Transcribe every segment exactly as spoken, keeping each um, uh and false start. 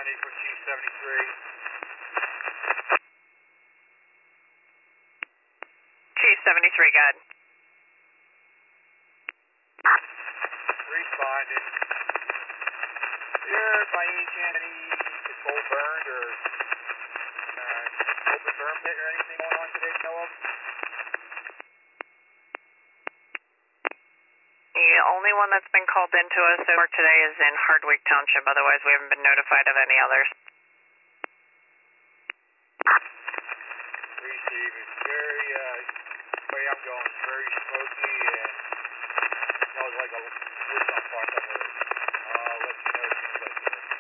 ninety for Chief seventy-three. Chief seventy-three, go ahead. Responded. Is there by any chance any controlled burned or uh, open burn pit or anything going on today, you know of? The only one that's been called into us so far today is in Hardwick Township. Otherwise, we haven't been notified of any others. Receive. It's very, uh, the way I'm going, it's very smoky and smells like a wood on fire somewhere. I'll let you know as soon as I see it.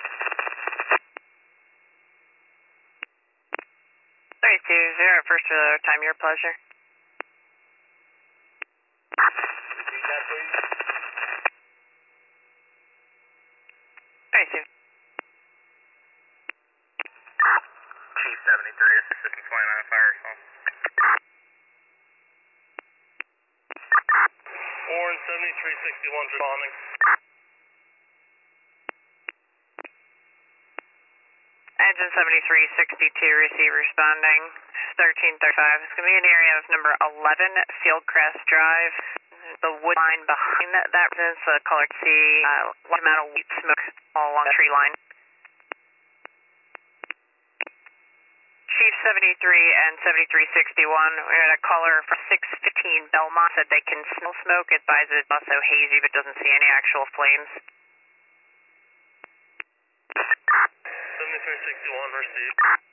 thirty-two zero, first for the time, your pleasure. Repeat that, please. thirty-two. Chief seventy-three, assistant twenty-nine fire call. Warren seventy-three sixty-one responding. Engine seventy-three sixty-two, receive responding. thirteen thirty-five. It's going to be an area of number eleven, Fieldcrest Drive. The wood line behind that, that residence, the color C, uh, large amount of white smoke all along the tree line. Chief seventy-three and seventy-three sixty-one, we had a caller from six fifteen Belmont, said they can smell smoke, advises it's also hazy but doesn't see any actual flames. seventy-three sixty-one received.